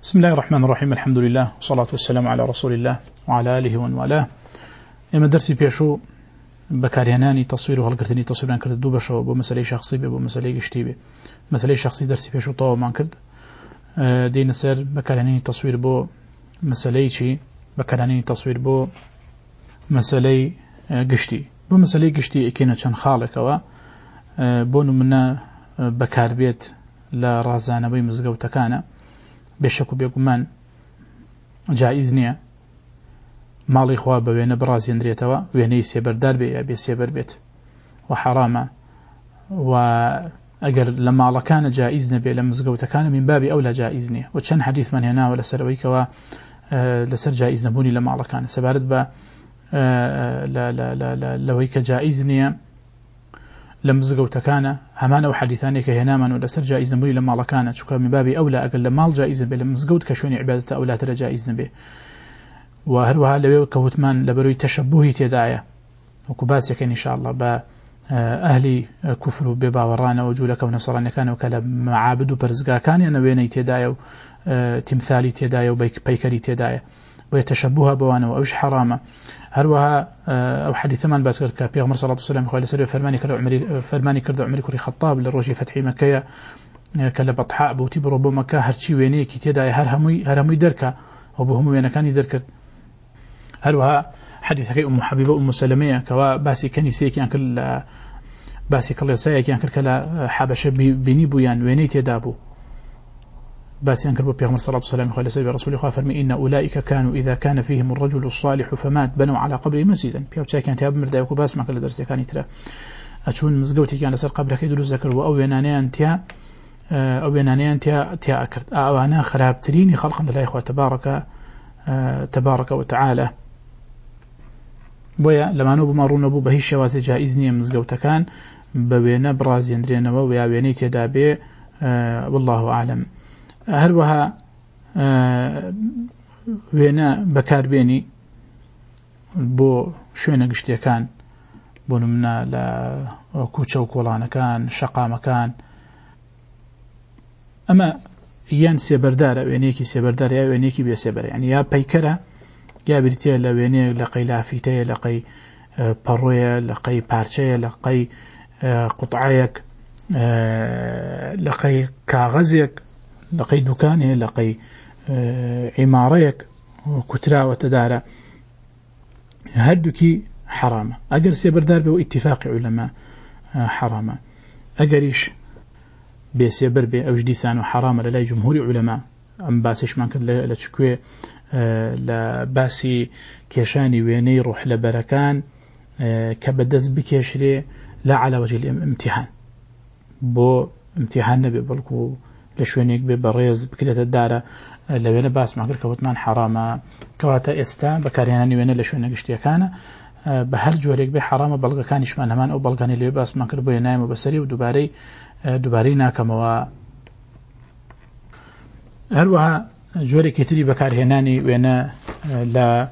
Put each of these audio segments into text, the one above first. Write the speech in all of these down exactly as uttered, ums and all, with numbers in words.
بسم الله الرحمن الرحيم الحمد لله والصلاة والسلام على رسول الله وعلى آله ومن والاه. إما درسي بيشو بكارياناني تصوير وهالكرتني تصويران كرد دو بشو بو مسألة شخصي بو مسألة اشتيبي مسألة شخصي درسي بيشو طاو مان كرد دين سر بكارياناني تصوير بو مسألة شي بكارياناني تصوير بو مسألة قشتي بو مسألة قشتي اكينا چن خالق و بونو منا بكار بيت لا رازانا بي مزقو تكانا بشكو بيقومان جائز نية مالي خواب بوين برازي اندريتوا ويني سيبر دار بي ابي سيبر بيت وحرامة وأقر لما الله كان جائز نبي لمزقو تكان من باب أولى جائز نية وشان حديث من هنا ولا سرويك و لسر جائز نبوني لما الله كان سبارد با لا لا لا لا لويك جائز نية لمزقو تكانا همان أو حديثاني كهناما ولا سر جائز نبوني لما الله كانت شكرا من باب أولى أقل لما الجائز نبي لمزقو تكشوني عبادة أولى ترى جائز نبي وهروها لو كوتمان لبروي تشبهي تدايا وكباسك إن شاء الله با أهلي كفر بباورانا وجولك ونصراني كانوا كلام معابد وبرزقا كان ينويني تدايا تمثالي تدايا وبيكري تدايا ويتشبهها بوانا وأوش حرامة هروها أو حديث من باسكر كبيغمر صلى الله عليه وسلم خوالي سري فرماني كردو عمري فرماني كردو عمري كري خطاب للروجي فتحي مكية كلا بطحاء بوتي بربو مكة هرشي وينيكي تدايا هرهمي هرهمي دركا وبهم وينا كان يدركر هروها حديث هكي أم حبيبة أم سلمية كوا باسي كنيسي كان كل باسي كل سايا كان كل كلا حبشة بني بويان وينيت يدابو باسي أنكر بيغمر صلى الله عليه وسلم قال سيد رسول الله فرمي إن أولئك كانوا إذا كان فيهم الرجل الصالح فمات بنوا على قبره مسجدا بيو تشاي كانت ياب مردا يكو باس ما كل درس كان يترى أشون مزقوتي كان لسر قبرك يدلو ذكر وأو يناني أنتيا أو يناني أنتيا تيا أكرت أو أنا خرابتريني خلقا لله إخوة تبارك تبارك وتعالى بويا لما نوب مارون نبو بهي شواز جائز نية مزقوتكان بوينا برازي اندرينا ويا ويني تدابي آه والله أعلم هروها آه وينا بكار بيني بو شوينا قشتيا كان بو نمنا لا كوتشا وكولانا كان شقا مكان أما يان سيبردار وينيكي سيبردار يا وينيكي بيا سيبر يعني يا بيكرة يا بريتيا لويني لقي لافيتيا لقي بارويا لقي بارشيا لقي قطعيك لقي كاغزيك لقي دكاني لقي عماريك وكترا وتدارا هدوكي حرامة أقر سيبردار بو اتفاق علماء حرامة أقريش بيسيبر بي أوج ديسان وحرامة للاي جمهور علماء أم باسش ما كان لتشكوي لباسي كيشاني ويني روح لبركان كبدز بكيشري لا على وجه الامتحان بو امتحان نبي بلكو لشوينيك ببريز بكلة الدارة لو أنا باس معقل كوتمان حرامة كواتا استا بكارياناني ويني لشوينيك اشتياكانا بهر جوريك بي حرامة بلغا كان يشمان همان أو بلغاني اللي باس معقل بو ينايم وبسري ودوباري دوبارينا كموا هروها جوري كتري بكارهناني وينا لا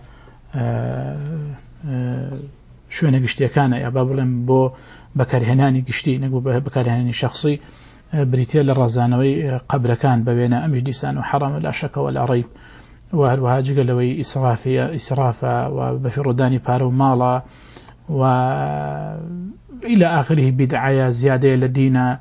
شوينه قشتي كان يا بابلم بو بكارهناني قشتي نقول بكارهناني شخصي بريتيل الرزانوي قبل كان بينا أمجدسان وحرام لا شك ولا ريب وهروها جقلوي إسرافية إسرافة وبفرداني بارو مالا وإلى آخره بدعاية زيادة لدينا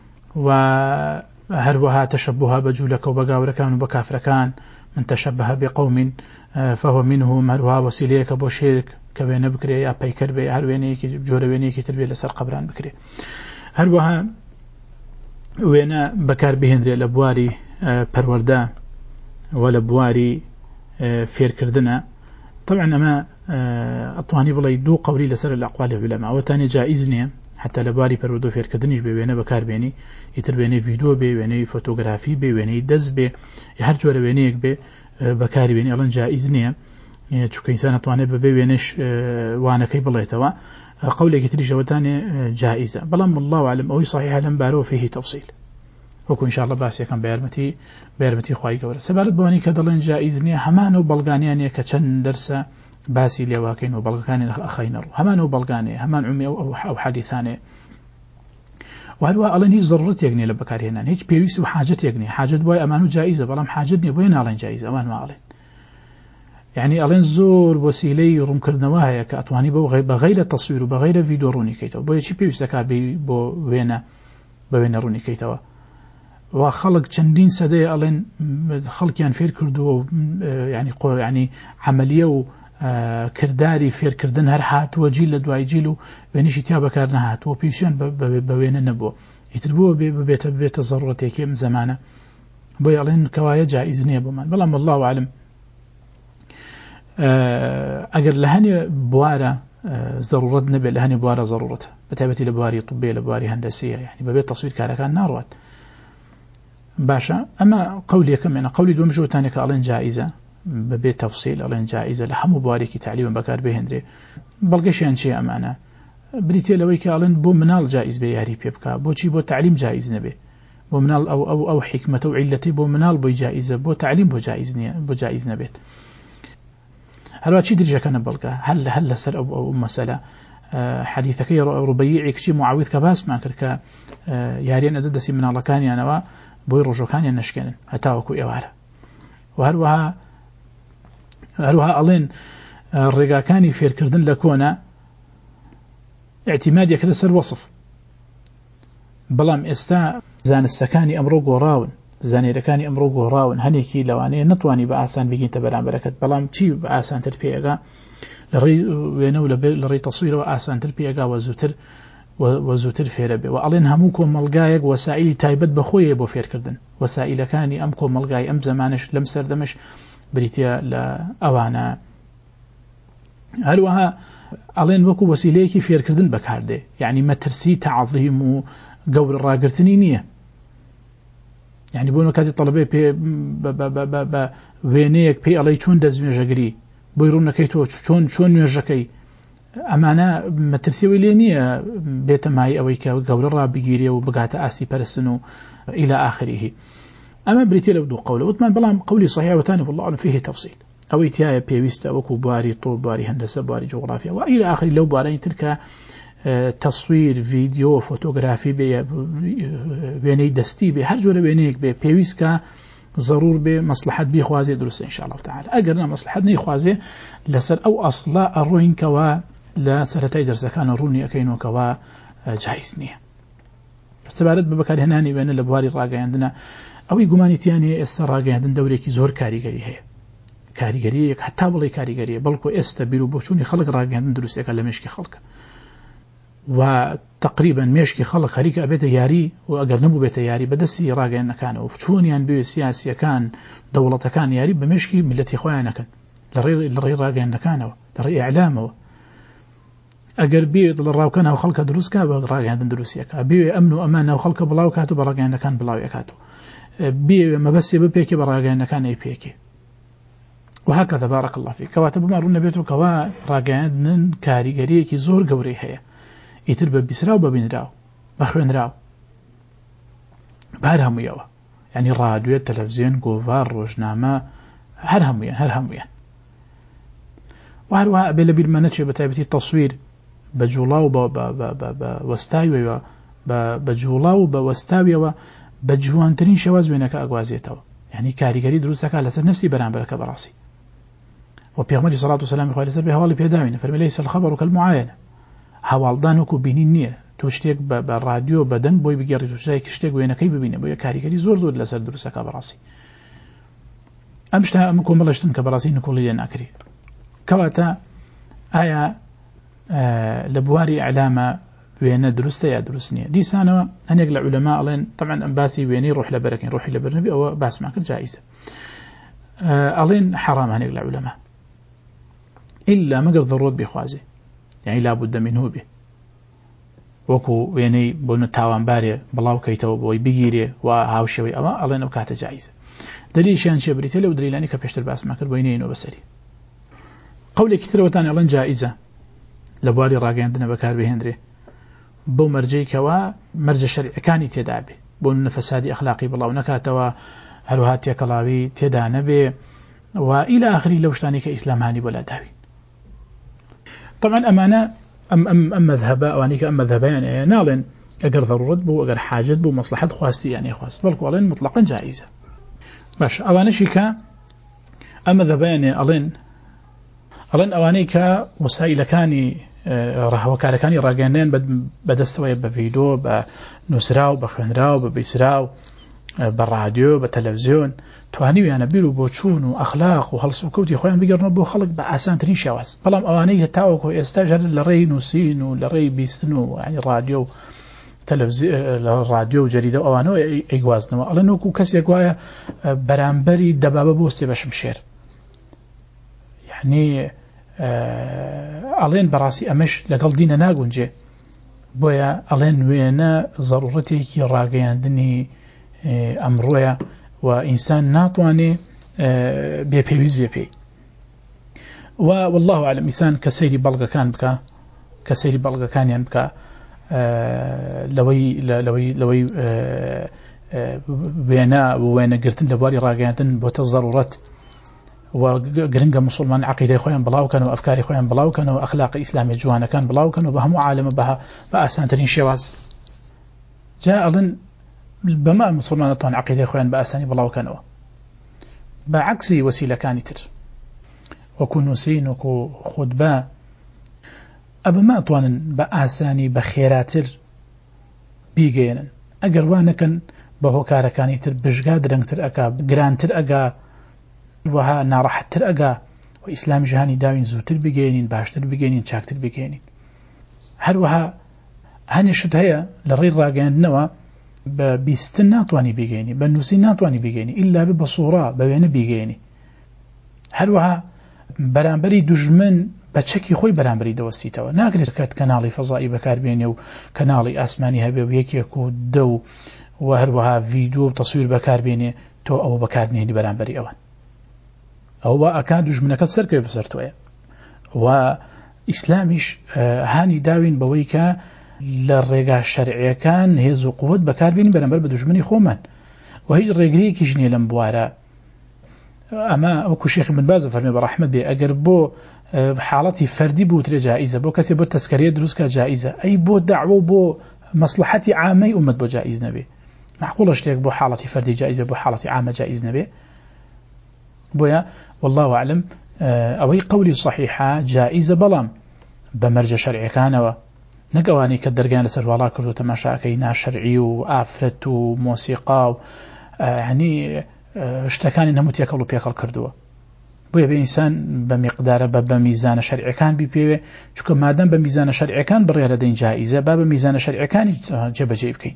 وهروها تشبهها بجولك وبقاوركان وبكافركان من تشبه بقوم فهو منهم هروها وسيليك بوشيرك كبين بكري يا بيكر بي هروينيك جوروينيك تربية لسر قبران بكري هروها وينا بكار بهندري الأبواري بروردا والأبواري فير كردنا طبعا ما أطواني بلا يدو قولي لسر الأقوال العلماء وتاني جائزني حتى لباري برودو فير كردنيش بي وينا بكار بيني يتر بيني فيديو بي ويني فوتوغرافي بي ويني دز بي هر جور وينيك بي بكاري بيني ألان جائزني چونك إنسان أطواني ببي وينيش وانا كي بلايتوا قولي كتري جوتاني جائزة بلام الله أعلم أو صحيح لم بارو فيه تفصيل وكو إن شاء الله باسي كان بيرمتي بيرمتي خواهي قولة سبالت بواني كدلين جائزني همانو بلغانياني كچن درسة باسي ليواكين وبلغاني أخينرو همانو بلغاني همان عمي أو, أو حديثاني وهروها ألين هیچ ضرورت يغني لبكارهنان هیچ پێویست و حاجت يغني حاجت بۆی ئەمان و جائزە بەڵام حاجت نیە بۆی ناڵێن جائزە ئەمان واڵێن يعني ألين زور وسيلة ڕوونکردنەوە هەیە کە ئەتوانی بە غەیرە تەسویر و بە غەیرە ڤیدیۆ ڕوونیکەیتەوە بۆ یەکی پێویست دەکات بۆ وێنە بە وێنە ڕوونیکەیتەوە و خەڵک چەندین سەدەیە ئەڵێن خەڵکیان فێر کردووە يعني قۆ يعني عملیە و کردداری فێرکردن هەر هاتووە جیل لە دوای جیل و وێنیشی تیا بەکار نەهاتووە پێویستیان بە وێنە نەبووە ئیتر بووە بێتە بێتە ضرورەتێکی ئەم زەمانە بۆی ئەڵێن کەوایە جائز نییە بۆمان بەڵام والله أعلم ئەگەر لە هەنێ بوارە ضرورت نەبێت لە هەنێ بوارە ضرورەتە بەتایبەتی لە بواری طبێ لە بواری هەندەسیە يعني بەبێت تەسویر کارەکان ناڕوات باشە ئەمە قولی یەکەمێنە قولی دووەم ژۆتانێک ئەڵێن جائزە ببێت تەفسیل ئەڵێن جائزە لە هەموو بوارێکی تعلیمە بەکار بهێنرێ بەڵگەشیان چێ ئەمانە بریتێ لەوەی کە ئەڵێن بۆ مناڵ جائز بێ یاری پێ بکە بۆچی بۆ تعلیم جائز نەبێ بۆ مناڵ ئەو ئەو ئەو حکمەتە و عیلەتی بۆ مناڵ بۆی جائزە بۆ تعلیم بۆ جائز نییە بۆ جائز نەبێت هەروە چی دریژەکەنە بەڵگە هەل هەل لەسەر ئەو ئەو مەسەلە حەدیثەکەی ڕوبەیعی کچی معاوید کە باسمان کرد کە یاریان ئەدە دەسی مناڵەکانیانەوە بۆی ڕۆژەکانیان نەشکێنن هەتاوەکو ئێوارە و هەروەها هەروەها ئەڵێن ڕێگاکانی فێرکردن لە کۆنە اعتیمادیەکە لەسەر وەصف بەڵام ئێستا زانستەکانی ئەمڕۆ گۆڕاون زانێرەکانی ئەمڕۆ گۆڕاون هەنێکی لەوانەیە نەتوانی بە ئاسان بگینتە بەرامبەرەکەت بەڵام چی بە ئاسانتر پێگا لە ڕێی وێنە و لە ڕێی تەسویرەوە ئاسانتر پێگا وە زووتر وە زووتر فێرە بێ و ئەڵێن هەموو کۆمەڵگایەک وەسائلی تایبەت بەخۆیە بۆ فێرکردن وەسائلەکانی ئەم کۆمەڵگای ئەم زەمانش لەم سەردەمەش بریتە لە ئەوانە هەروەها ئەڵێن وەکو وەسیلەیەکی فێرکردن بەکاردێ یعنی مەترسی تەعەظیم و گەورە ڕاگرتنی نییە يعني بۆ کاتی تەڵەبێ پێ بە وێنەیەک پێی ئەڵێ چۆن دەستنوێژەگری بۆی ڕوونەکەی تۆ چۆن چۆن نوێژەکەی ئەمانە مەترسیەوەی لێ نییە بێتە مای ئەوەی کە گەورە ڕابگیرێ و بگاتە ئاسی پەرستن و إلى آخره ئەمە بریتێ لەو دوو قەولە وتمان بەڵام قەولی صحیحەوەتانی والله أعلم فيه تفصيل ئەوەی تایە پێویستە وەکو بواری تۆ بواری هەندەسە بواری جوغرافیا و إلى آخره لەو بوارەی تر کە تصویر ڤیدیۆ فۆتۆگرافی بێ وێنەی دەستی بێ هەر جۆرە وێنەیەک بێ پێویست کە ضرور بێ مەسلحەت بیخوازێ دروستە إن شاء الله تعالى ئەگەر نە مەسلحەت نەیخوازێ لەسەر ئەو ئەسڵە ئەڕۆینکەوە لە سەرەتای دەرسەکانە ڕوونی ئەەکەینەوەکەوە جایز نییە سەبارەت بە بەکارهێنانی وێنە لە بواری ڕاگەیاندنە ئەوەی گومانیتیانێ ئێستا ڕاگەیاندن دەورێکی زۆر کاریگەری هەیە کاریگەریەک هەتا بڵێ کاریگەریە بەڵکو ئێستا بیر و بۆچوونی خەڵک ڕاگەیاندن دروستەکە لە مێشکی خەڵکە و تقریبا مێشکی خەڵک خەریکە ئەبێتە یاری و ئەگەر نەبوو بێتە یاری بەدەستی ڕاگەیاندنەکانەوە چۆنیان بوێ سیاسیەکان دەوڵەتەکان یاری بە مێشکی میلەتی خۆیان نەکەن لە ڕێی ڕاگەیاندنەکانەوە لە ڕێی ئیعلامەوە ئەگەر بێت لە ڕاوکە ناو خەڵکە دروستکە بە ڕاگەیاندن دروستیەکە بێ ئەمن و ئەمان ناو خەڵکە بڵاو کات و بە ڕاگەیاندنەکان بڵاو ئەکاتەوە بێ مەبەستێ بپێکێ بە ڕاگەیاندنەکان ئەی پێکێ وهكذا بارك الله فيك كواتە بما ڕوون نەبێت و کەوا ڕاگەیاندن کاریگەریەکی زۆر گەورەی هەیە ئیتر بە بیسرا و بە بینراو بە خوێنراو بەهەر هەموویەوە یعنی ڕادیۆ تەلەڤیزیۆن گۆڤار ڕۆژنامە هەر هەموویان هەر هەموویان و هەروەها ئەبێ لە بیرمە نەچێ بە تایبەتی تەسویر بە جوڵا و بە وەستاویەوە بە جوڵا و بە وەستاویەوە بە جوانترین شێواز وێنەکە ئەگوازێتەوە یعنی کاریگەری دروستەکە لەسەر نفسی بەرامبەرەکە بەڕاستی و پێغەمبەری سەڵات و سەلامی خوای لەسەر بێ هەواڵی پێداوینە فەرمی لەیسە الخەبەڕ کەلموعاینە هەواڵدان وەکو بینین نییە تۆ شتێک بە ڕادیۆ بەدەنگ بۆی بگەڕیت و شتێک شتێک وێنەکەی ببینە بۆ یە کاریگەری زۆر زۆر لەسەر دروستەکە بەڕاستی ئەم شتە ئەم کۆمەڵەشتن کە بەڕاستی نکۆڵی لێ ناکرێ کەواتە ئایا لە بواری ئیعلامە وێنە دروستە یا دروست نییە دیسانەوە هەنێک لە عولەما ئەڵێن طبعا ئەم باسی وێنەی ڕۆح لەبەرەکەین ڕۆحی لەبەر نەبی ئەوە باسمان کرد جائزە ئەڵێن حرام هەنێک لە عولەما إلا مەگەر ضرورەت بخوازێ يعني لا بد منه به وەکو وێنەی بۆ تاوانبارێ بڵاو کەیتەوە بۆی بگیرێ و هاوشەوەی ئەوە ئەڵێن ئەو کاتە جایزە دلیلیشیان چێ بریتە لەو دلیلانی کە پێشتر باسمان کرد بۆی نێنەوە بەسەری قەولێکی ترەوەتان ئەڵێن جائزە لە بواری ڕاگەیاندنە بەکار بهێنرێ بۆ مەرجەی کەوا مەرجە شەریعەکانی تێدا بێ بۆ نەفەسادی ئەخلاقی بڵاو نەکاتەوە هەروها تێکەڵاوی تێدا نەبێ و إلى آخری لەو شتانی کە ئیسلام هانی بۆ لاداوی طبعا أمانة أم أم أم مذهبا أوانيك أم مذهبان نالن ئەگەر ضرورت بوو ئەگەر حاجت بوو مصلحت خواستی یعنی خواست بەڵکو ئەڵێن مطلقاً جائزە. باش ئەوانەشی کە ئەمە دەبێنێ ئەڵێن ئەڵێن ئەوانەی کە وسایلەکانی ڕاهەوەکارەکانی ڕاگەاندن بەدەستەوەی بە ڤیدۆ بە نووسراو بە خوێنراو بە بیسراو بە ڕادیۆ بە تەلەڤیزیۆن توانیویانە بیر و بۆ چوون و ئەخلاق و هەڵس و کەوتی خۆیان بگەڕنەوە بۆ خەڵک بە ئاسانترین شێواز. بەڵام ئەوانەی تاوەکو ئێستا ژەر لە ڕێی نووسین و لە ڕێی بیستن و ینی ڕادیۆ و تەلەڤیزیۆن لە ڕادیۆ و جەریدە ئەوانەوە ئەیگوازنەوە ئەڵێن وەکو کەسێک وایە بەرامبەری دەبابە بۆستێ بە شمشێر. یعنی ئەڵێن بەڕاستی ئەمەش لەگەڵ دینە ناگونجێ بۆیە ئەڵێن وێنە ضرورەتێکی ڕاگەیاندنی ئەمڕۆیە و ئینسان ناتوانێ بێپێویست بێ پێی. و والله أعلم ئینسان کە سەیری بەڵگەکان بکە کە سەیری بەڵگەکانیان بکە لەوەی لەوەی لەوەی وێنە وێنەگرتن لە بواری ڕاگەیاندن بۆتە ضرورەت و گرنگە مسلمان عقیدەی خۆیان بڵاوکەن و ئەفکاری خۆیان بڵاوکەن و ئەخلاقی ئیسلامی جوانەکان بڵاوکەن و بە هەموو عالەمە بە ئاسانترین شێواز. جا ئەڵێن بەما مسلمانەتوان عقیدەی خۆیان بە ئاسانی بڵاوکەنەوە بە عەکسی وەسیلەکانی تر وەکو نووسین وەکو خودبە ئەبە ماتوانن بە ئاسانی بە خێراتر بیگەێنن ئەگەر وانەکەن بە هۆکارەکانی تر بژگا درەنگتر ئەکا گرانتر ئەگا وها ناڕەحەتتر ئەگا و ئیسلامی جیهانی داوین زووتر بگەێنین باشتر بگەێنین چاکتر بگەێنین. هەروەها هەنێشت هەیە لە ڕێی ڕاگەاندنەوە بە بیستن ناتوانی بگەێنی بە نووسی ناتوانی بگەێنی ئیلا بە سوورە بە وێنە بگەێنی. هەروەها بەرامبەری دوژمن بە چەکی خۆی بەرامبەری دەوەستیتەوە ناکرێت کات کەناڵی فەزایی بەکاربێنێ و کەناڵی ئاسمانی هەبێ و یەکێک و دە و و هەروەها ڤیدۆ و تەسویر بەکاربێنێ تۆ ئەوە بەکاربێنی بەرامبەری ئەوان ئەوە ئەکان دوژمنەکەت سەرکەوێ بەسەر تۆیە. و ئیسلامیش هانی داوین بەوەی کە لە ڕێگا شەرعیەکان هێز و قووت بەکاربێنین بەرامبەر بە دوژمنی خۆمان و هیچ ڕێگریەکیش نییە لەم بوارە. ئەمە وەکو شێخ بن باز فەرمێ بە ڕەحمەت بێ ئەگەر بۆ حاڵەتی فەردی بوترێ جائیزە بۆ کەسێ بۆ تەسکەرەیە دروستکە جائیزە ئەی بۆ دەعوە و بۆ مەسلحەتی عامەی ئومەت بۆ جائیز نەبێ. معقوڵە شتێک بۆ حاڵەتی فەردی جائیزە بۆ حاڵەتی عامە جائیز نەبێ. بۆیە والله أعلم ئەوەی قولی صحیحە جائیزە بەڵام بە مەرجە شەرعیەکانەوە نەگەوانی کە دەرگیان لەسەر واڵا کرد و تەماشاکەی ناشەرعی و ئافرەت و مۆسیقا و هەنی شتەکانی نەموت یەکەڵ و پێکەڵ کردووە. بۆیە بە ئینسان بە میقدارە بە بە میزانە شەرعیەکان بیپێوێ چونکە مادەم بە میزانە شەرعیەکان بڕێ لە دەین جائیزە با بە میزانە شەرعیەکانی جێبەجێ بکەین.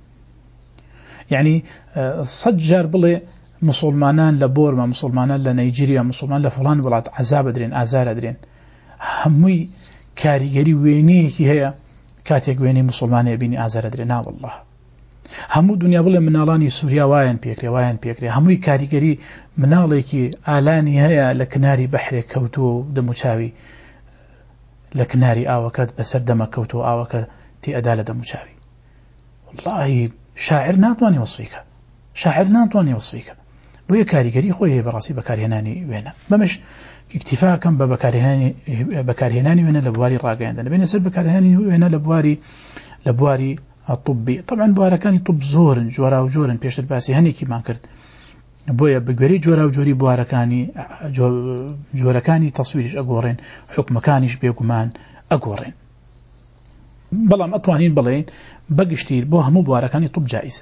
یعنی سەد جار بڵێ مسلمانان لە بۆرما مسلمانان لە نایجیریا مسلمان لە فڵان وڵات عەزاب درێن ئازارە درێن هەمووی کاریگەری وێنەیەکی هەیە کاتێک وێنەی مسلمانێ بینی ئازارە درێن نا والله هەموو دنیا بڵێ مناڵانی سووریا وایان پێکرێ وایان پێکرێ هەمووی کاریگەری مناڵێکی ئالانی هەیە لە کناری بەحرێک کەوتووە و دەموچاوی لە کناری ئاوەکەت بەسەر دەمە کەوتووە ئاوەکە تی ئەدا لە دەموچاوی. والله شاعر ناتوانێ وەسفیکە شاعر ناتوانێ وەسفیکە بۆیە کاریگەری خۆی هەیە بەڕاستی بەکارهێنانی وێنە. بەمەش اکتیفاکەم بە بەکارهێنانی وێنە لە بواری ڕاگەیاندن بێنە سەر بەکارهێنانی وێنە لە بواری لە بواری طبی. طبعا بوارەکانی طب زۆرن جۆرا و جۆرن پێشتر باسی هەنێکیمان کرد بۆیە بگوێرەی جۆرا و جۆری بوارەکانی جۆرەکانی تەسویریش ئەگۆڕێن حکمەکانیش بێگومان ئەگۆڕێن. بەڵام ئەتوانین بڵێن بەگشتیر بۆ هەموو بوارەکانی طب جائیزە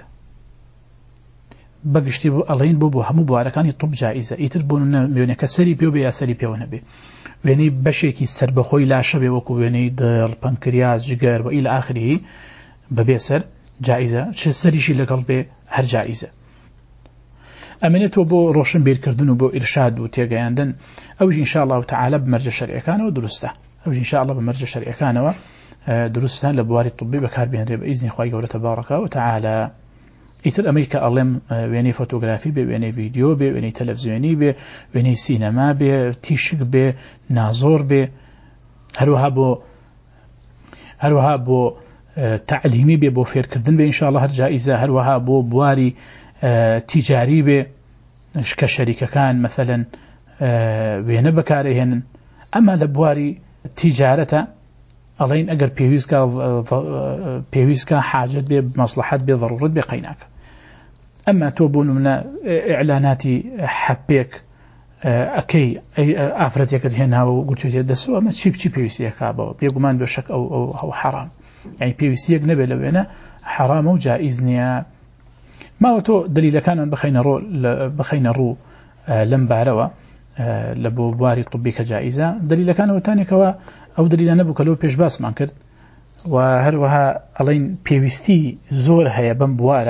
بەگشتی بۆ ئەڵین بۆ بۆ هەموو بوارەکانی طب جائیزە ئیتر بۆ وێنەکە سەری پێ بێ یا سەری پێوە نەبێ وێنەی بەشێکی سەربەخۆی لاشە بێ وەکو وێنەی دڵ پەنکریاس جگەر و ئیلە ئاخری بەبێ سەر جائیزە چ سەریشی لەگەڵ بێ هەر جائیزە. ئەمێنێتەوە بۆ ڕۆشن بیرکردن و بۆ ئیرشاد و تێگەیاندن ئەوش ئینشاء الله تعالی بمەرجە شەرعیەکانەوە دروستە ئەوش ئینشاء الله بمەرجە شەرعیەکانەوە دروستە لە بواری طبی بەکاربێنرێ بە ئیزنی خوای گەورە تەبارەکە و تعالی. ئیتر ئەمریکا ئەڵێم وێنەی فۆتۆگرافی بێ وێنەی ڤیدیۆ بێ وێنەی تەلەڤیزیۆنی بێ وێنەی سینەما بێ تیشک بێ نازۆر بێ هەروەها بۆ هەروەها بۆ تعلیمی بێ بۆ فێرکردن بێ ئینشاء الله هەر جائیزە. هەروەها بۆ بواری تیجاری بێ کە شەریکەکان مەثەلەن وێنە بەکارهێنن ئەمە لە بواری تیجارەتە ئەڵێن ئەگەر پێویستکە پێویستکە حاجت بێ مەسلحەت بێ ضرورت بێ قەیناکە. ئەمما تۆ بۆ نمونە ئیعلاناتی حەپێک ئەکەی ئافرەتێکت هێناوە و گوتوێتێ دەسەوە ئەمە چی بچی پێویستیەکە بەوە بێگومان بێ شەک ئەو ئەو حەرام، یعنی پێویستیەک نەبێ لە وێنە حرامە و جائز نییە. ماوە تۆ دلیلەکانمان بخەینە ڕۆ بخەینە ڕوو لەم بارەوە لە بۆ بواری طبی کە جائزە. دلیلەکانەوە تانێکەوە ئەو دلیلە نەبوو کە لەو پێش باسمان کرد و هەروەها ئەڵێن پێویستی زۆر هەیە بەم بوارە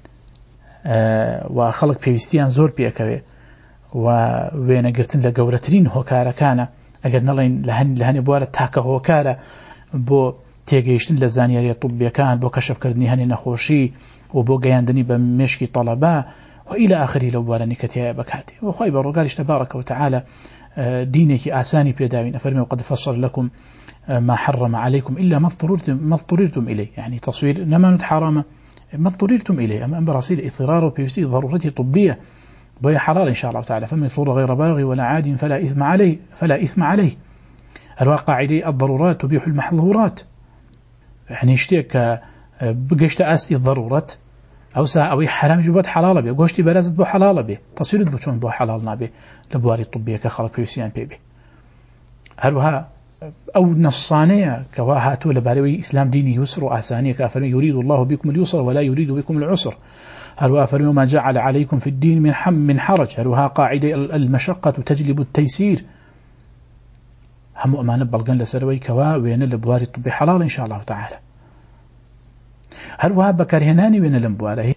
و خەڵک پێویستیان زۆر پێکەوێ و وێنەگرتن لە گەورەترین هۆکارەکانە، ئەگەر نەڵێن لە هەنێ بوارە تاکە هۆکارە بۆ تێگەیشتن لە زانیاری طبیەکان، بۆ کەشفکردنی هەنێ نەخۆشی و بۆ گەیاندنی بە مێشکی تەڵەبا و إلى آخری لەو بوارە نیکەتیایە بەکاردێ. وخوای بەڕۆگاریش تبارك وتعالى دینێکی ئاسانی پێداوین، ئەفەرمێ وقد فصل لكم ما حرم عليكم إلا ما اضطررتم إليه، يعني تصوير نمانت حرامة ما اضطررتم إليه، أما براسيل إضطرار وبيوسي ضرورته طبية بوي حلال إن شاء الله تعالى. فمن يفطر غير باغي ولا عاد فلا إثم عليه فلا إثم عليه. الواقع عليه الضرورات تبيح المحظورات، يعني اشتيك بقشت أسي الضرورات أو سا أو حرام جبت حلال به قشتي برازت بو حلال به تصوير بچون بو حلال نابه لبواري طبية كخلق بيوسيان بيبه. هروها أو نصانية كواهاتو لباروي إسلام ديني يسر وآسانية كافر يريد الله بكم اليسر ولا يريد بكم العسر. هروها فرموا ما جعل عليكم في الدين من حم من حرج. هروها قاعدة المشقة تجلب التيسير. هم أمانة بلغن لسروي كوا وين لبواري طبي حلال إن شاء الله تعالى. هروها بكارهناني وين لمبواره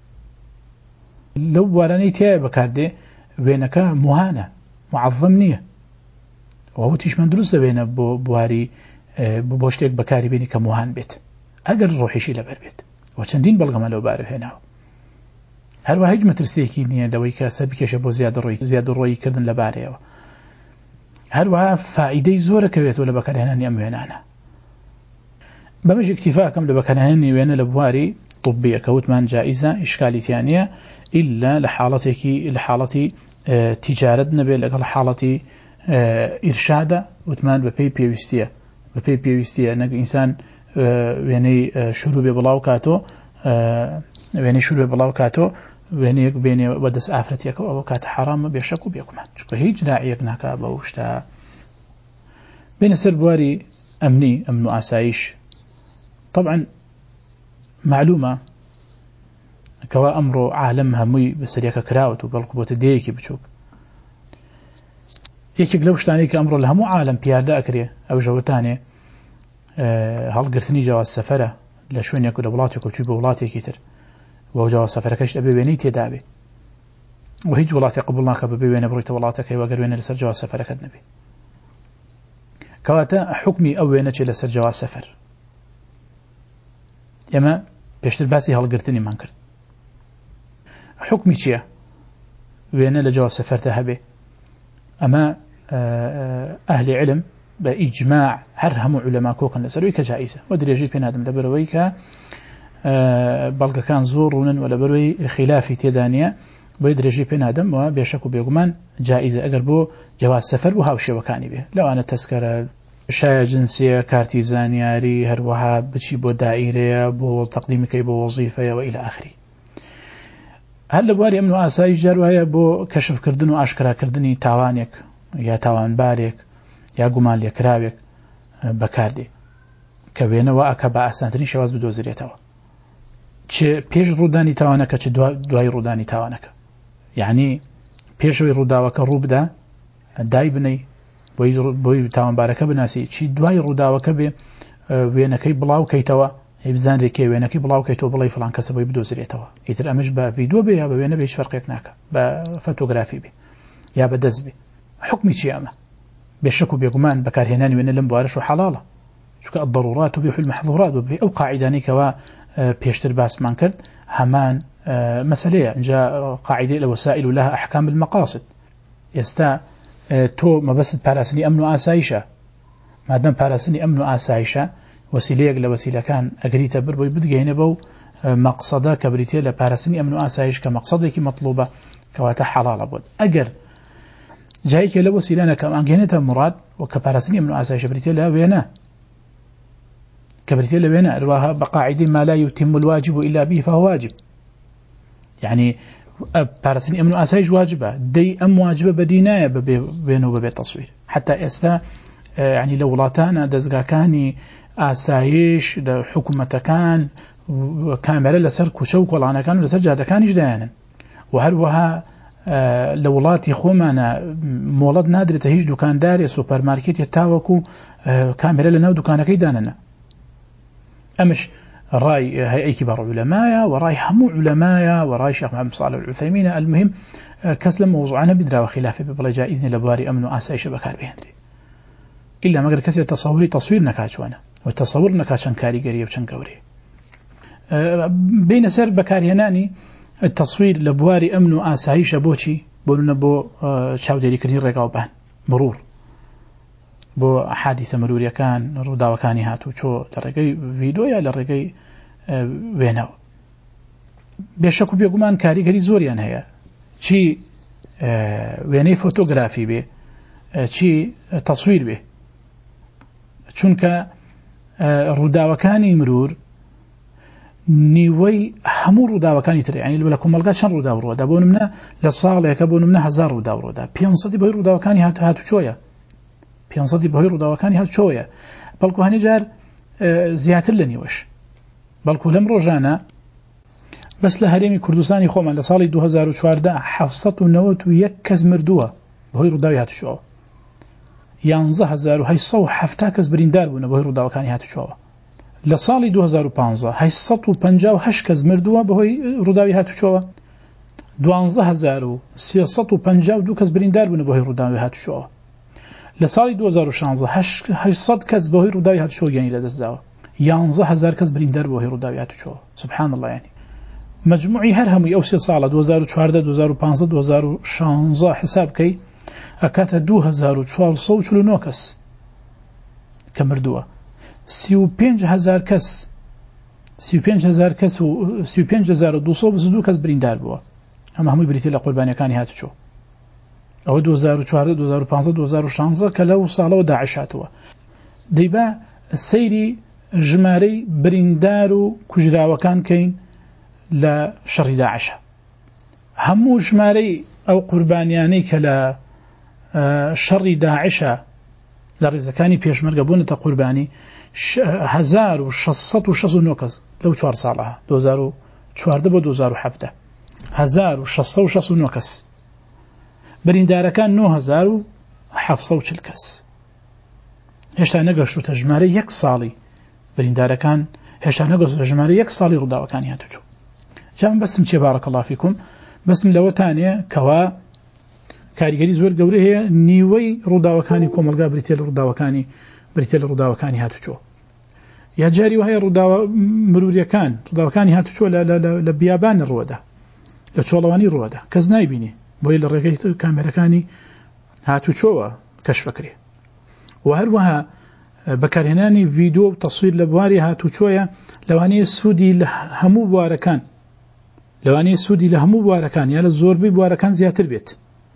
لو بواراني تيا بكارده وينك مهانة معظمنية وهو تيش من درست بين بواري بوشتك بكاري بيني كمهان بيت أقل روحي شي لبر بيت وچندين بلغم لو باره هنا. هروها هج مترسيكي نية دويك سبكش بو زيادة روي زيادة روي كردن لباره. هروها فائدة زورة كويت ولا بكارهناني أم وينانا بمش اكتفاء كم لبكارهناني وين لبواري طبية كوتمان جائزة إشكالي ثانية إلا لحالتك لحالتي اه تجارة نبي لقل حالتي اه إرشادة وتمان ببي بيوستية ببي بيوستية نك إنسان اه يعني اه شروع ببلاوكاتو اه يعني شروع ببلاوكاتو يعني بيني ودس آفرتيك أو كات حرام بيشكو بيكمان شكو هيج داعيك ناكا بوشتا بين السربواري أمني أمن آسايش. طبعا معلومة كوا أمر عالم همي بسريك كراوت وبالقبوت ديكي بتشوك يكيك لو شتانيك أمر الهمو عالم بيادا أكريه أو جوتاني أه هل قرثني جواز سفرة لشون يكو لولاتك وشي بولاتي كتر وهو جواز سفرة كشت أبي بيني تدابي وهيج ولاتي قبلناك أبي بيني برويت ولاتك وقروين لسر جواز سفرة كدنبي كواتا حكمي أوينك لسر جواز سفر يما بيشتر باسي هالقرتني ما نكرت حكمي چيا وين لجواز سفرتها به أما أهل علم بإجماع هرهم علماء كوكن لسروي كجائزة ودري يجيب بين آدم لبرويك بلغ كان زورونا ولا بروي خلافي تدانية بيدري يجيب بين آدم وبيشكو بيقمان جائزة أقربو جواز سفر وهاوشي وكاني به لو أنا تذكر شایع جنسية كارتي زانياري هروها بشي بو دائرية بو تقديمك بو وظيفة وإلى آخره. هل لبواري أمن وآسايش جاروها بو كشف كردن وآشكرا كردني تاوانيك يا تاوان باريك يا قمال يكراويك بكاردي كوينة وأكا بأسانتني شواز بدوزريتها چه پیش روداني تاوانك چه دواي روداني تاوانك يعني پیشوي روداوك روبدا داي بني بۆی تاوانبارەکە بناسی چی دوای ڕووداوەکە بێ وێنەکەی بڵاوکەیتەوە هیبزانێکی وێنەکەی بڵاوکەیتەوە بڵی فلان کەسە بۆی بدۆزرێتەوە ئیتر ئەمەش بە ڤیدیۆ بێ یا بە وێنە بێ هیچ فەرقێک ناکە بە فۆتۆگرافی بێ یا بە دەست بێ حکمی چی ئەمە بێشک و بێگومان بەکارهێنانی وێنە لەم بوارەش و حەڵاڵە چونکە الضرورات تبيح المحظورات وبێ ئەو قاعیدانەی کەوا پێشتر باسمان کرد هەمان مەسەلەیە اینجا قاعدەی الوسائل لها أحكام المقاصد ئێستا تۆ مەبەست پاراستنی ئەمن و ئاسایشە مادەم پاراستنی ئەمن و ئاسایشە وسیلەیەک لە وسیلەکان ئەگریتە بر بۆی بتگەینە بەو مەقسەدە کە بریتێ لە پاراستنی ئەمن و ئاسایش کە مەقسەدێکی مەطلوبە کەواتە حەڵاڵە بوون ئەگەر جایەکێ لە وسیلانە کە ئەنگێنێتە مراد و کە پاراستنی ئەمن و ئاسایشە بریتێ لە وێنە كبرتي لبينا أرواها بقاعدة ما لا يتم الواجب إلا به فهو واجب يعني بارسين أمن أسايج واجبة دي أم واجبة بديناية بينه وبين تصوير حتى إستا يعني لولاتانا دزقاكاني أسايش حكومة كان كاميرا لسر كوشوك ولا كانوا لسر جادكان جدانا وهروها لولاتي خومانا مولد نادر تهيج دكان داري سوبر ماركت يتاوكو كاميرا لناو دكان كيداننا أمش الرأي هيئة كبار علماء ورأي حمو علماء ورأي شيخ محمد صالح العثيمين المهم كسلم موضوعنا بدرا وخلافه ببلا جائزني لبواري أمن وآسايش بكار بهندري إلا ما قد كسر تصوري تصوير نكاشوانا والتصور نكاشن كاري قريب وشن قوري بين سر بكارياناني التصوير لبواري أمن وآسايش بوشي بولنا بو شاوديري كرير رقاوبان مرور بو حادثة مرورية كان رودا وكاني هاتو شو لرقي فيديو يا لرقي ويناو بيشكو بيقومان كاريگري زوريان هيا چي ويني فوتوغرافي بي چي تصوير بي چونك رودا وكاني مرور نيوي همو رودا وكاني تري يعني لكم ملقات شن رودا ورودا بونمنا للصاغ يكبونمنا هزار رودا ورودا بيانصدي بهي رودا وكاني هاتو هاتو شوية بيانصدي بهي رودا وكاني هاتو شوية بلكو هني جار زياتر لنيوش بلكو لم رجانا بس لهريمي كردستاني خوما لصالي دو هزار و چوارده حفصت و نوت و یک کس مردوه بهي روداوي هاتو شوه یانزه هزار و هیصد و هفته کس بریندار بونه بهي روداوكاني هاتو شوه لصالي دو هزار و پانزده هیصد و پنجاه و هشت کس مردوه بهي روداوي هاتو شوه دوانزه هزار و سیصد و پنجاه و دو کس بریندار بونه بهي روداوي هاتو شوه لصالي دو هزار و شانزده هشتصد کس بهي روداوي هاتو شوه يعني لدزداوه یانزه هزار کس بریندار بهي روداوي هاتو شوه سبحان الله يعني مجموعي هر همي أو سي صالة دو هزار و چوارده دو هزار و پانزده دو هزار و شانزده حساب كي أكاتا دو هزار و چوارسد و چلو نو كس كمردوه سي و پنج هزار كس سي و پنج هزار كس و سي و پنج هزار و دوصد و بزدو كس بريندار بوه أما همي بريتي لقرباني كاني هاتو شو أو دو هزار و چوارده دو هزار و پانزده دو هزار و شانزده كلاو صالة و داعشاتوه ديبا سيري جماري بريندار و كجراوكان كين لا شر داعش همو جماري أو قربانياني كلا شر داعش لرزكاني بيش مرقبونة قرباني هزار وشصت وشص نوكز لو چوار صالها دوزارو چوار دبو دوزارو حفده هزار وشصت وشص نوكز برينداركان نو هزار وحفصة وشلكس هشتا نقرشو تجماري يك صالي برينداركان هشتا نقرشو تجماري يك صالي رداوكاني هاتوشو جام بسم چه بارك الله فيكم بسم لو تانية كوا كاريگري زور گوري هي نيوي روداوكاني كوملغا بريتيل روداوكاني بريتيل روداوكاني هاتوچو يا جاري وهي روداو مروريا كان روداوكاني هاتوچو لا لا لا بيابان الرودا لچولواني رودا كزناي بيني بو يل ريغيت كاميرا كاني هاتوچو كشف فكري وهروها بكارهناني فيديو وتصوير لبواري هاتوچويا لواني سودي همو بواركان لواني سودي لهمو بواركان يا للزوربي بواركان زياتر بيت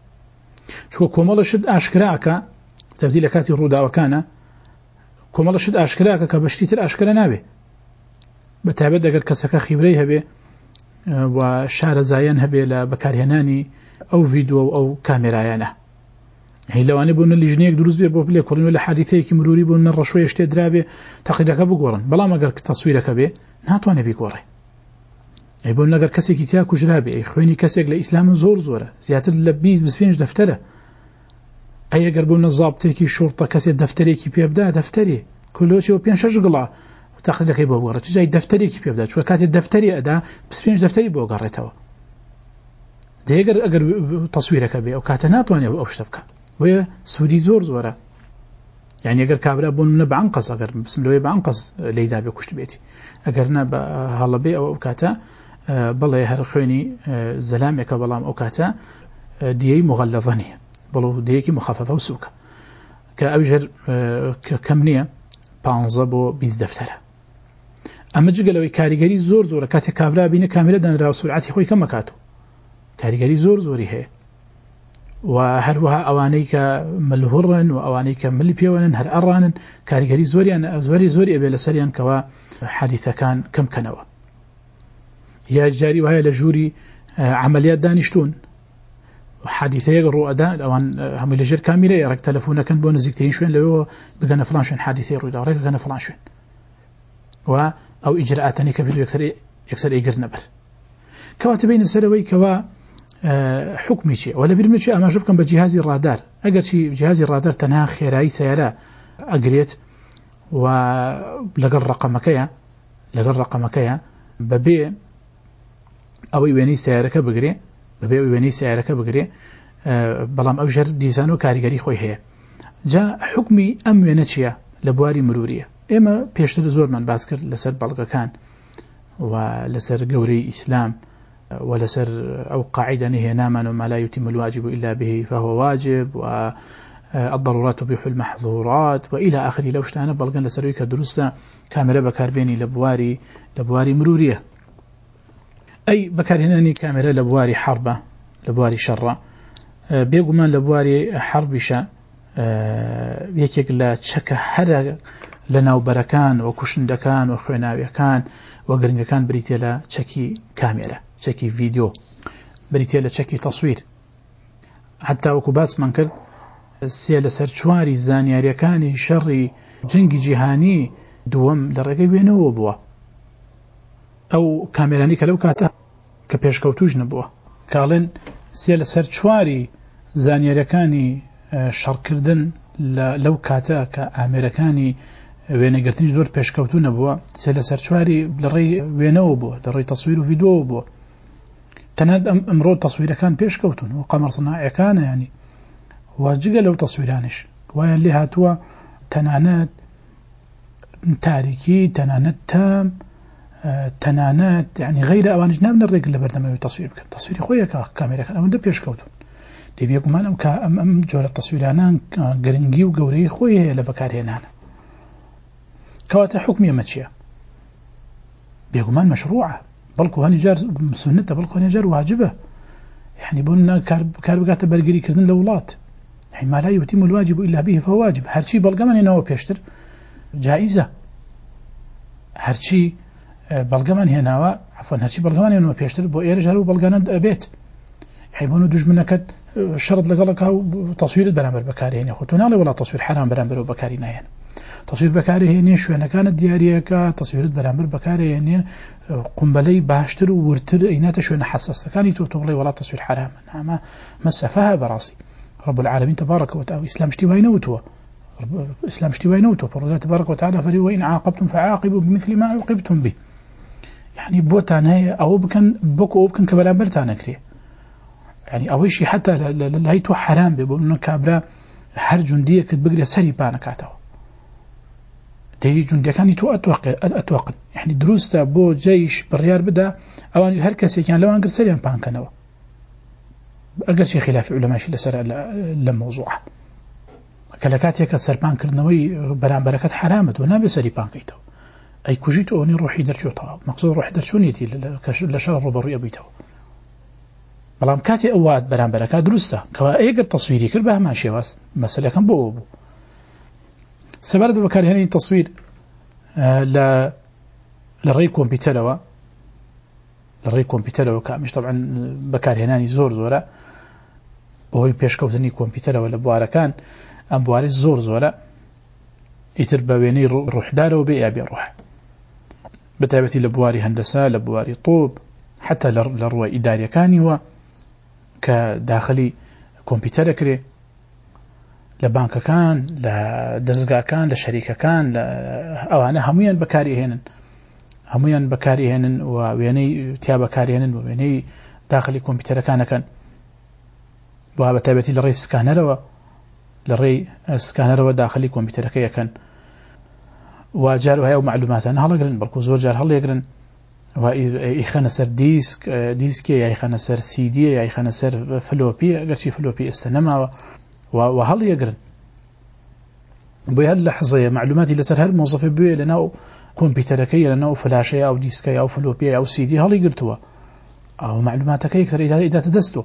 شو كومال شد اشكراكا تبديل كاتي رودا وكان كومال شد اشكراكا كبشتيتر اشكرا نابي بتابد اگر كسكا خبري هبه وشار زاين هبه لبكارهناني او فيديو او كاميرا يانا هي لواني بون اللجنيك دروز بي بوبلي كورن ولا حادثه كي مروري بون الرشويه شتي درابه تقيدك بغورن بلا ما اگر تصويرك به ناتواني بيغوري اي بون اگر كسي كي تياكو جرابي اي خويني كسي لاسلام زور زوره زياتر لبيز بسفينج دفتره اي اگر بون الضابط كي شرطه كسي دفتري كي بيبدا دفتري كله شي وبين شجقلا تقيدك بغوره جاي دفتري كي بيبدا شو كاتي دفتري ادا بسفينج دفتري بوغريتو ده اگر اگر تصويرك به او كاتناتواني او شتبكه وهي سودي زور زورة يعني اگر كابرا بون نبع عنقص اگر بسم الله يبع عنقص ليدا بكشت بيتي اگر نبع هلا بي او كاتا بالله هر خويني زلامك بلام او كاتا دي مغلظني بلو ديكي مخففه وسوكه كأوجر كمنيه بانزا بو بيز دفتره اما جگلوي كاريگري زور زورة كاتا كابرا بين كاميرا دان را سرعتي خوي كما كاتو كاريگري زور زوري هي وهروها أوانيك ملهورن وأوانيك ملي بيونن هر أرانن كاريجري زوري أنا زوري زوري أبي لسريان كوا حادثة كان كم كنوا يا جاري وهي لجوري عمليات دانشتون حادثة يقروا أداء أوان هم لجر كاملة يرك تلفونه كان بون زكتين شوين لو بقنا فلان شوين حادثة يروي دارك بقنا فلان شوين و أو إجراءاتني كبير يكسر يكسر إيجر نبر كواتبين السروي كوا حكمي شيء ولا بيرمي شيء أما شوفكم بجهاز الرادار أجر شيء جهاز الرادار تنها خيراي سيارة أجريت ولقى الرقم كيا لقى الرقم كيا ببيع أو يبني سيارة كبجري ببيع يبني سيارة كبجري بلام أوجر ديزانو كاريجري خوي هي جاء حكمي أم ينتشيا لبواري مرورية إما بيشتر زور من باسكر لسر بلغة كان ولسر جوري إسلام ولسر أو قاعدة هي ناما وما لا يتم الواجب إلا به فهو واجب والضرورات تبيح المحظورات وإلى آخره لو اشتانا بلغن لسرويك درسة كاميرا بكاربيني لبواري لبواري مرورية أي بكارهناني كاميرا لبواري حربة لبواري شرة بيقومان لبواري حربشة يكيك لا تشكى هذا لنا وبركان وكشندكان وخويناويكان وقرنكان بريتيلا تشكي كاميرا تشكي فيديو بريتيلا تشكي تصوير حتى وكباس من كرد السيالة سرچواري زانياريكاني شري جنگي جهاني دوام لرقي بينه بوا أو كاميراني كلو كاتا كبيش كوتوج نبوا كالين سيالة سرچواري زانياريكاني شركردن لو كاتا كاميركاني وين قرتنيش دور بيش كوتو نبوا سيالة سرچواري لري وينه بوا لري تصوير وفيديو بوا تناد امرود تصوير كان بيش كوتون وقمر صناعي كان يعني واجيقا لو تصويرانش وين اللي هاتوا تنانات تاريكي تنانات تام تنانات يعني غير اوانج نام نريق اللي بردما تصوير كان تصويري خويا كاميرا كان او ده بيش كوتون دي بيقو مانم كام ام جولة تصويرانان قرنجي وقوري خويا لبكاري هنا كواتا حكمية ماتشيا بيقو مان مشروعة بلكو هني جار سنته بلكو هني جار واجبه يعني بقولنا كاربقات برقري كردن لولات يعني ما لا يتم الواجب إلا به فهو واجب هرشي بلقمان ينوى بيشتر جائزة هرشي بلقمان ينوى عفوا هرشي بلقمان ينوى بيشتر بو إيرجال وبلقان بيت يعني بقولنا دوج منك شرط لقلك تصوير برامبر بكاري يعني خطونا ولا تصوير حرام برامبر وبكارينا يعني تصوير بكاري هني شو أنا كانت ديارية كتصوير برامبر بكاري يعني قنبلي باشتر وورتر إيناته شو أنا حساس كان يتوتغلي ولا تصوير حرام أما مسافها براسي رب العالمين تبارك وتعالى إسلام اشتوى نوتوا إسلام اشتوى نوتوا فرجاء تبارك وتعالى فري وإن عاقبتم فعاقبوا بمثل ما عوقبتم به يعني بوتان هي أو بكن بكو أو بكن كبرامبر تانكري يعني أول شيء حتى لا هيتو حرام بيقولون كابلا هر جندية كتبقى سري بانكاتوا دي جندية كان يتو أتوقع أتوقع يعني دروس بو جيش بريار بدا أوان هر كسي كان لو أنقر سريان بانكنوا أقل شيء خلاف علماء شيء لسر للموضوع كلكات يك سربان كرنوي بران بركات حرامت ونا بسري بانكيتو أي كوجيتو أني روحي درشو طوا مقصود روحي درشو نيتي لشر ربري أبيتو بلام كاتي أواد بران بركات دروسته كوا أيقر تصويري كل بها ماشي واس مسألة كان بو بو سبارد بكار هنا تصوير آه ل للري كمبيوتر للري كمبيوتر مش طبعا بكار هنا زور زورا وهو بيشكوتني كمبيوتر ولا بوارا كان أم بواري زور زورا يتربى بيني روح داره وبيع بيروح بتابتي لبواري هندسة لبواري طوب حتى للروى إدارية كان هو كداخلي كمبيوتر كري لبنك كان لدرزقة كان لشركة كان أو أنا هميا بكاري هنا هميا بكاري هنا ويني تيا بكاري هنا ويني داخلي كمبيوتر كان كان وهذا تابتي للري سكانر للري سكانر وداخلي كمبيوتر كي كان وجالوا هاي معلومات أنا هلا قرن بركوز ورجال هلا يقرن وإخنا سر ديسك ديسك يا إخنا سر سي دي يا إخنا سر فلوبي قرشي فلوبي استنما وهل يقرن بهاللحظة معلوماتي اللي سر هالموظف بيه لأنه كمبيوتر كي لأنه فلاشة أو ديسك أو فلوبي أو سي دي هل يقرتوا أو معلوماتك يكثر إذا إذا تدستوا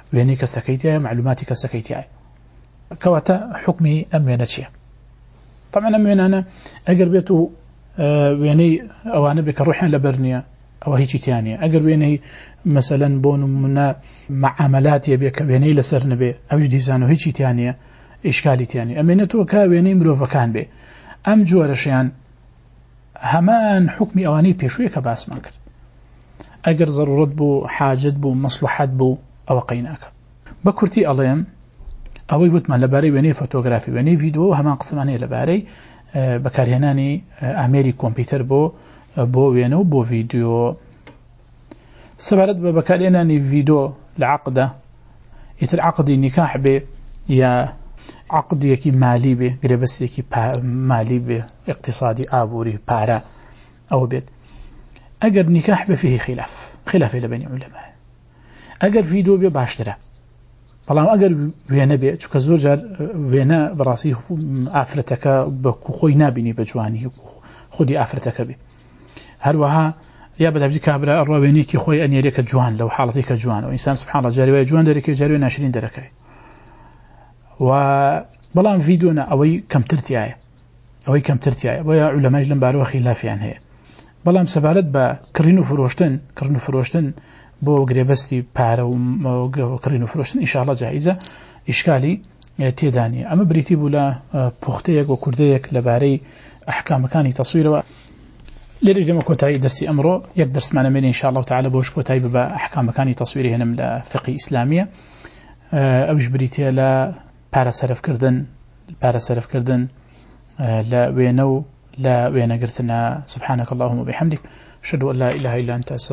وێنەی کەسەکەیتیایە معلوماتی کەسەکەیتیایە کەواتە حکمی ئەم وێنە چییە طبعا ئەم وێنانە ئەگەر بێت و وێنەی ئەوانە بێ کە ڕوحیان لەبەر نییە ئەوە هیچی تیان نییە ئەگەر وێنەی مەسەلەن بۆ نمونە معاملاتیە بێ کە وێنەی لەسەر نەبێ ئەوش دیزان و هیچی تیان نییە ئیشکالی تیان نییە ئەمێنێتەوە کە وێنەی مرۆڤەکان بێ ئەم جۆرەشیان هەمان حکمی ئەوانەی پێشوویە کە باسمان کرد ئەگەر ضرورەت بوو حاجت بوو مەسلحەت بوو ئەوە قەیناکە بە کورتی ئەڵێم ئەوەی وتمان لەبارەی وێنەی فۆتۆگرافی وێنەی ڤیدیۆ هەمان قسەمانەیە لەبارەی بەکارهێنانی ئامێری کۆمپیوتەر بۆ بۆ وێنە و بۆ ڤیدیۆ سەبارەت بە بەکارهێنانی ڤیدیۆ لە عەقدە ئیتر عەقدی نیکاح بێ یا عەقدێکی مالی بێ گرێبەستێکی مالی بێ اقتصادی ئابووری پارە ئەوە بێت ئەگەر نیکاح بێ فيه خلاف خلافی لە بینی عولەما ئەگەر ڤیدیۆ بێ باشترە بەڵام ئەگەر وێنە بێ چونکە زۆر جار وێنە بەڕاستی ئافرەتەکە بە خۆی نابینی بە جوانی خودی ئافرەتەکە بێ هەروەها یا بەدەبی کابرا ئەڕوا وێنێکی خۆی ئەنێرێکە جوان لەو حاڵەتی کە جوانەوە ئینسان سبحان الله جاری وای جوان دەرەکەی جاری وای ناشرین دەرەکەی و بەڵام ڤیدیۆ ئەوەی کەمترتیایە ئەوەی کەمترتیایە بۆیە عولەماش لەم بارەوە خلافیان هەیە بەڵام سەبارەت بە کڕین و فرۆشتن کڕین و فرۆشتن بۆ گرێبەستی پارە و کڕین و فرۆشتن ئینشاءالله جائیزە ئیشکالی تێدانیە ئەمە بریتی بوو لە پوختەیەک و کوردەیەک لەبارەی ئەحکامەکانی تەسویرەوە لێرەش دەمە کۆتایی دەرسی ئەمڕۆ یەک دەرسمانە مێنێ ئینشاءالله تعالی بۆش کۆتایی بە ئەحکامەکانی تەسویری هێنم لە فقی ئیسلامیە ئەوش بریتە لە پارە سەرفکردن پارە سەرفکردن لە وێنە و لا وێنەگرتنە سبحانك اللهم وبحمدك أشهد أن لا إله إلا أنت